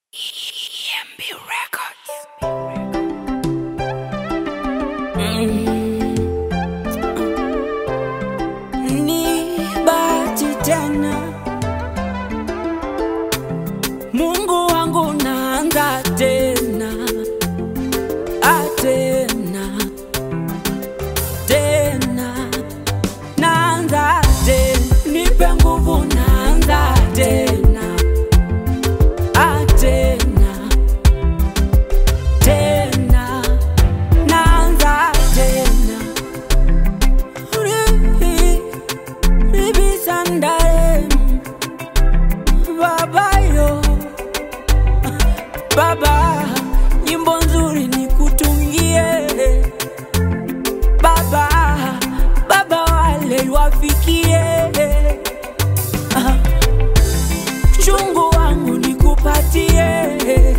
EMB Records. Ni bahati tena, Mungu wangu naanza tena, tena naanza tena, nipe nguvu naanza tena, tena naanza tena. Ribi sandare baba yo, baba nyimbo nzuri nikutungie baba, baba wale wafikie, chungu wangu nikupatie,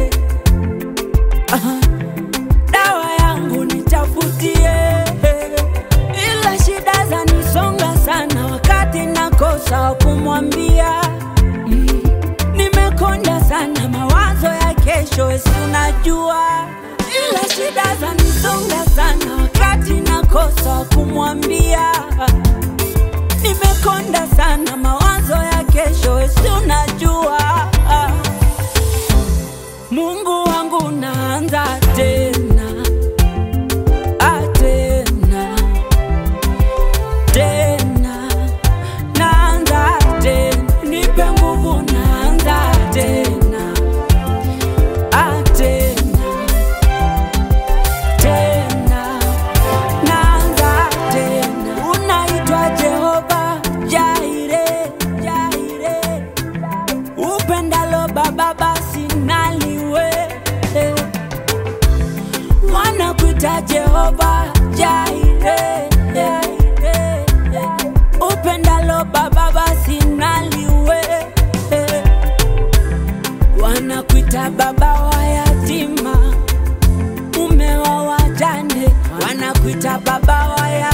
dawa yangu nitafutie, ila shida zanisonga sana wakati nakosa kumwambia. Nimekonda sana mawazo ya kesho, si unajua, ila shida zanisonga sana wakati nakosa kumwambia. Nimekonda sana mawazo ya kesho, si unajua. Mungu wangu naanza tena, tena naanza tena, nipe nguvu naanza tena, tena naanza tena. Unaitwa Jehova Jaire, upendalo baba basi naliwe, wanakuita Jehova Jaire, upendalo baba basi naliwe, wanakuita baba wa yatima, mume wa wajane, wanakuita baba wa yatima.